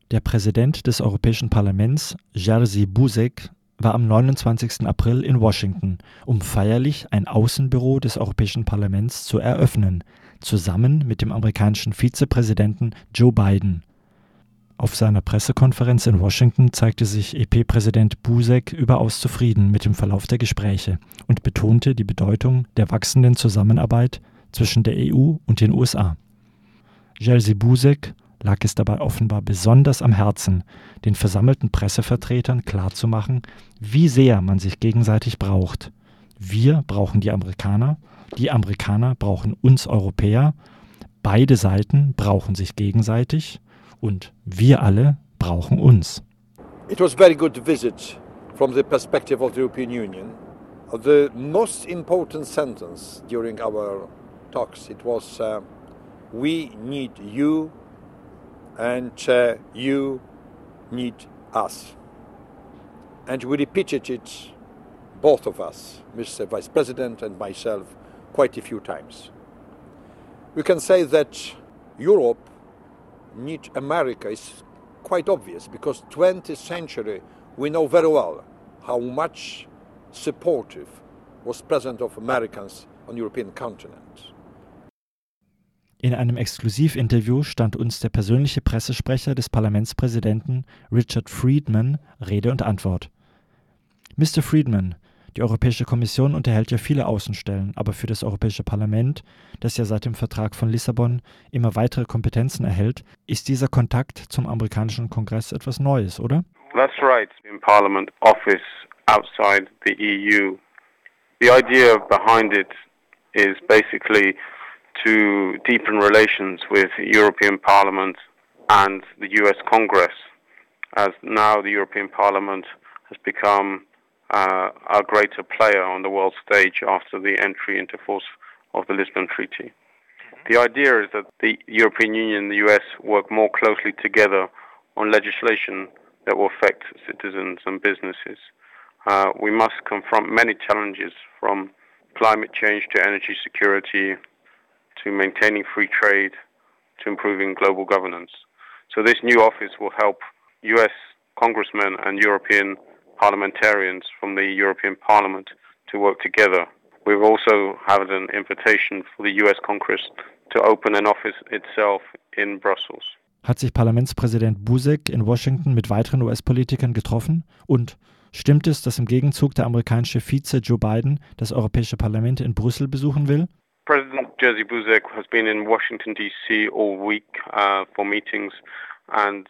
Der Präsident des Europäischen Parlaments, Jerzy Buzek, war am 29. April in Washington, um feierlich ein Außenbüro des Europäischen Parlaments zu eröffnen, zusammen mit dem amerikanischen Vizepräsidenten Joe Biden. Auf seiner Pressekonferenz in Washington zeigte sich EP-Präsident Buzek überaus zufrieden mit dem Verlauf der Gespräche und betonte die Bedeutung der wachsenden Zusammenarbeit zwischen der EU und den USA. Jerzy Buzek lag es dabei offenbar besonders am Herzen, den versammelten Pressevertretern klarzumachen, wie sehr man sich gegenseitig braucht. Wir brauchen die Amerikaner brauchen uns Europäer, beide Seiten brauchen sich gegenseitig und wir alle brauchen uns. It was a very good visit from the perspective of the European Union. The most important sentence during our talks, it was we need you and you need us. And we repeated it, both of us, Mr. Vice President and myself, quite a few times. We can say that Europe needs America is quite obvious because 20th century we know very well how much supportive was present of Americans on European continent. In einem Exklusivinterview stand uns der persönliche Pressesprecher des Parlamentspräsidenten Richard Friedman Rede und Antwort. Mr. Friedman, die Europäische Kommission unterhält ja viele Außenstellen, aber für das Europäische Parlament, das ja seit dem Vertrag von Lissabon immer weitere Kompetenzen erhält, ist dieser Kontakt zum amerikanischen Kongress etwas Neues, oder? That's right. In Parliament office outside the EU. The idea behind it is basically to deepen relations with European Parliament and the US Congress, as now the European Parliament has become a greater player on the world stage after the entry into force of the Lisbon Treaty. The idea is that the European Union and the US work more closely together on legislation that will affect citizens and businesses. We must confront many challenges, from climate change to energy security, to maintaining free trade, to improving global governance. So this new office will help US congressmen and European parliamentarians from the European Parliament to work together. We've also had an invitation for the US Congress to open an office itself in Brussels. Hat sich Parlamentspräsident Buzek in Washington mit weiteren US-Politikern getroffen? Und stimmt es, dass im Gegenzug der amerikanische Vize Joe Biden das Europäische Parlament in Brüssel besuchen will? President Jerzy Buzek has been in Washington, D.C. all week for meetings and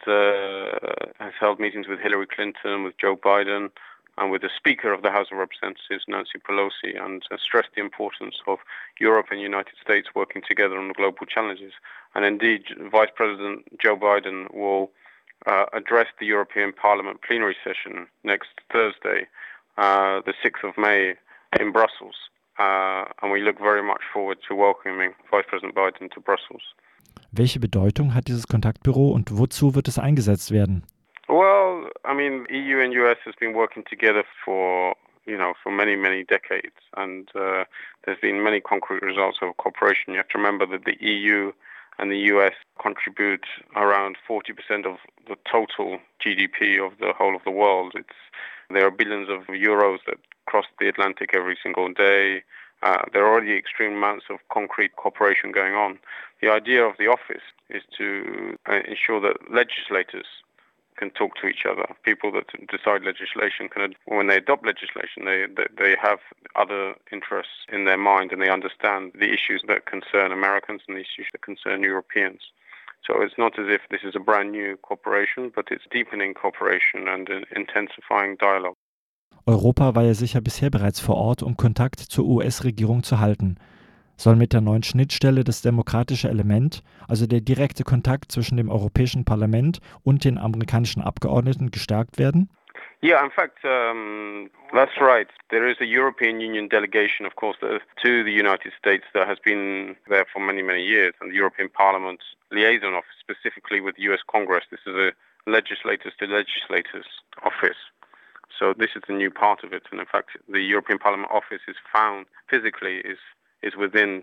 has held meetings with Hillary Clinton, with Joe Biden, and with the Speaker of the House of Representatives, Nancy Pelosi, and stressed the importance of Europe and the United States working together on the global challenges. And indeed, Vice President Joe Biden will address the European Parliament plenary session next Thursday, the 6th of May, in Brussels. And we look very much forward to welcoming Vice President Biden to Brussels. Welche Bedeutung hat dieses Kontaktbüro und wozu wird es eingesetzt werden? Well, I mean, EU and US has been working together for many, many decades, and there's been many concrete results of cooperation. You have to remember that the EU and the US contribute around 40% of the total GDP of the whole of the world. There are billions of euros that cross the Atlantic every single day. There are already extreme amounts of concrete cooperation going on. The idea of the office is to ensure that legislators can talk to each other. People that decide legislation when they adopt legislation, they have other interests in their mind and they understand the issues that concern Americans and the issues that concern Europeans. So it's not as if this is a brand new cooperation, but it's deepening cooperation and intensifying dialogue. Europa war ja sicher bisher bereits vor Ort, um Kontakt zur US-Regierung zu halten. Soll mit der neuen Schnittstelle das demokratische Element, also der direkte Kontakt zwischen dem Europäischen Parlament und den amerikanischen Abgeordneten, gestärkt werden? Yeah, in fact, that's right. There is a European Union delegation, of course, to the United States that has been there for many, many years, and the European Parliament liaison office, specifically with the US Congress. This is a legislators to legislators office. So this is a new part of it, and in fact, the European Parliament office is found physically is within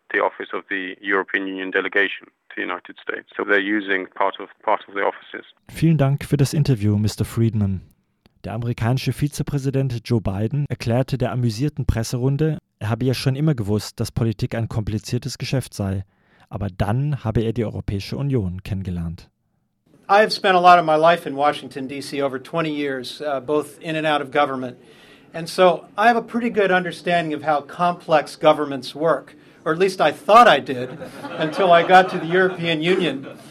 the office of the European Union delegation to the United States. So they're using part of the offices. Vielen Dank für das Interview, Mr. Friedman. Der amerikanische Vizepräsident Joe Biden erklärte der amüsierten Presserunde, er habe ja schon immer gewusst, dass Politik ein kompliziertes Geschäft sei. Aber dann habe er die Europäische Union kennengelernt. I have spent a lot of my life in Washington, D.C., over 20 years, both in and out of government. And so I have a pretty good understanding of how complex governments work, or at least I thought I did until I got to the European Union.